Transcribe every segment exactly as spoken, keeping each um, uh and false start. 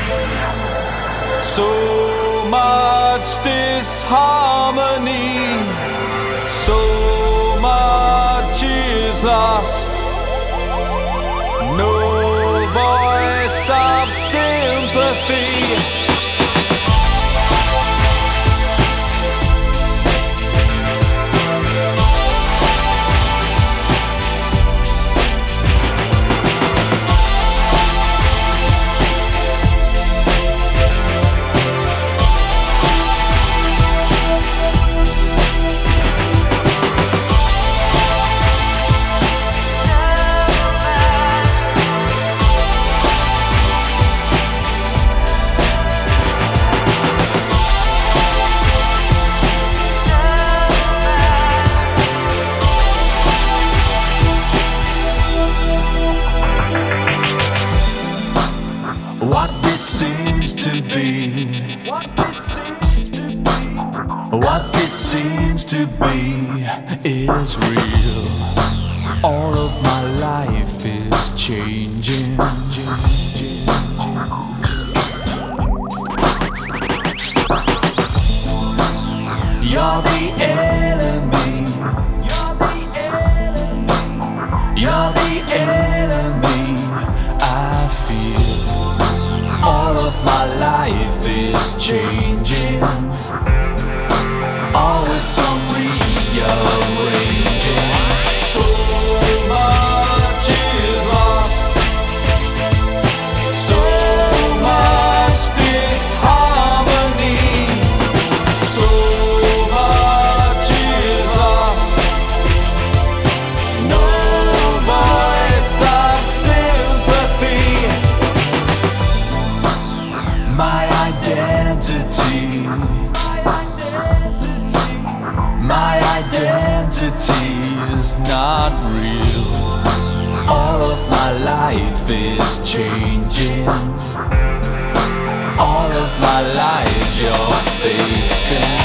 So much disharmony, so much is lost. No voice of sympathy. What this seems to be, what this seems to be is real. All of my life is changing. You're the enemy. You're the enemy. I feel all of my life is changing. Always some rearranging. So much is lost. So much disharmony. So much is lost. No voice of sympathy. My identity, my identity is not real. All of my life is changing. All of my life you're facing.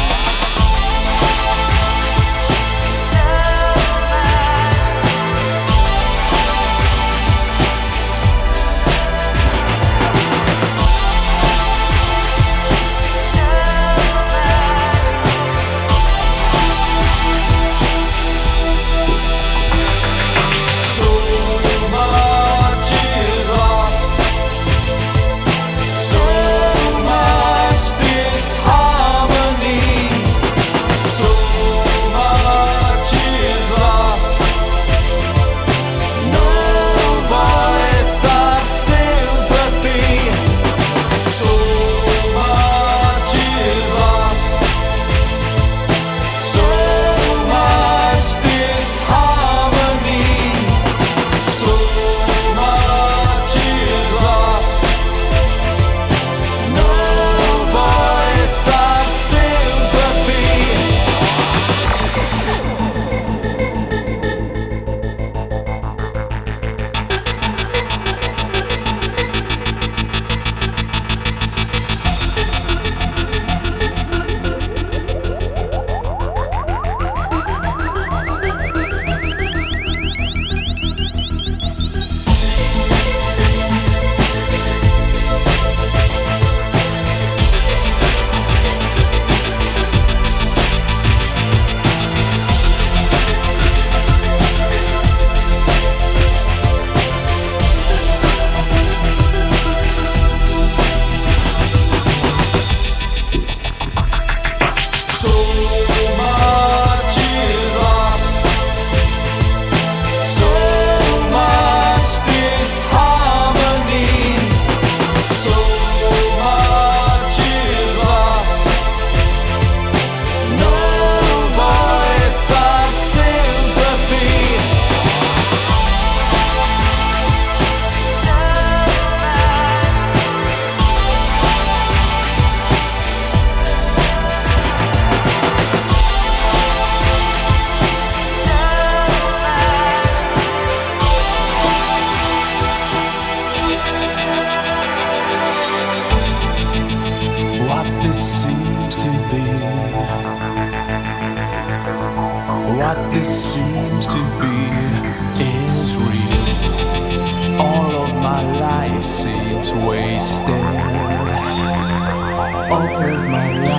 What this seems to be is real. All of my life seems wasted. of my life.